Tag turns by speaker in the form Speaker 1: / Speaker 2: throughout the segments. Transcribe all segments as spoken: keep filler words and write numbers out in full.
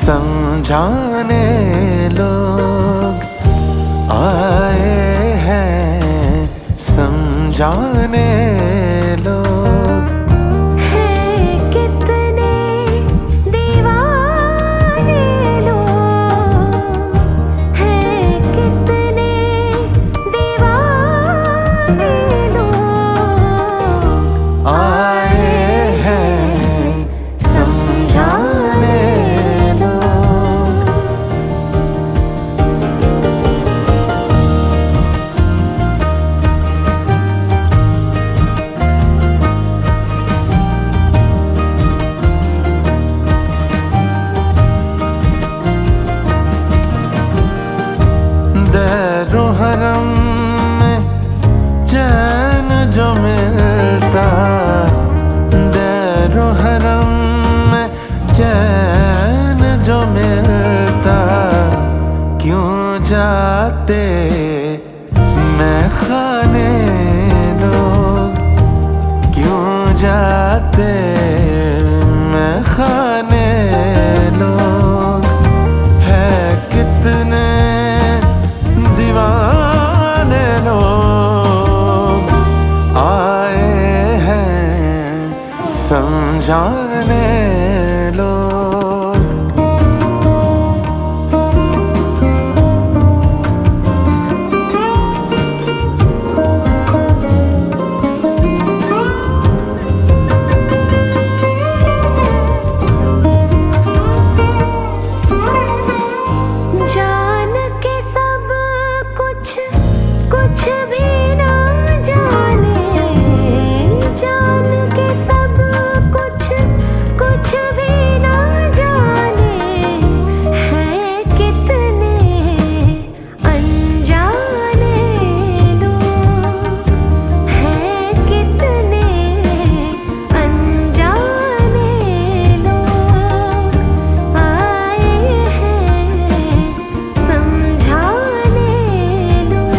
Speaker 1: समझाने लोग आए हैं, समझाने लोग
Speaker 2: हैं कितने दीवाने लोग, हैं कितने दीवाने लोग
Speaker 1: आए हैं समझाने दरो हरम में चैन जो मिलता, दरो हरम में चैन जो मिलता, क्यों जाते मैं खाने लोग, क्यों जाते मैं खाने लोग, है कितने दीवाने लोग आए हैं समझाने लोग।
Speaker 2: जान के सब कुछ कुछ भी ना जाने, जान के सब कुछ कुछ भी ना जाने, हैं कितने अनजाने लोग, हैं कितने अनजाने लोग आए हैं समझाने लोग।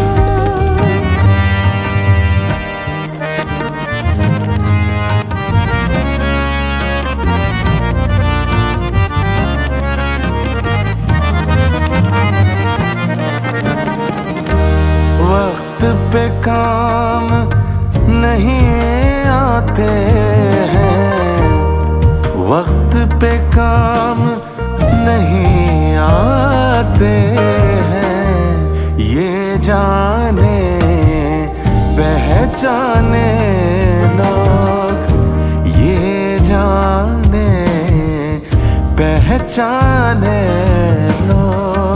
Speaker 1: वक्त पे काम नहीं आते हैं, वक्त पे काम नहीं आते हैं, ये जाने पहचाने लोग, ये जाने पहचाने लोग।